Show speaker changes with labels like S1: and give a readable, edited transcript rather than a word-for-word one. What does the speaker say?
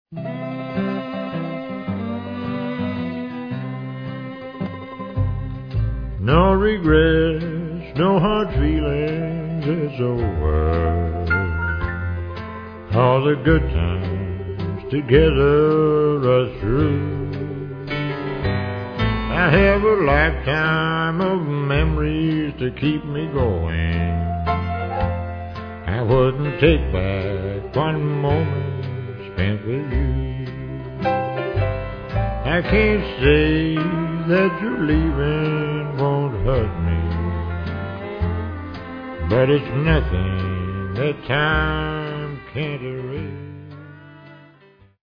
S1: No regrets, no hard feelings, it's over. All the good times together are through. I have a lifetime of memories to keep me going. I wouldn't take back one moment spent with you. I can't say that you're leaving won't hurt me, but it's nothing that time can't erase.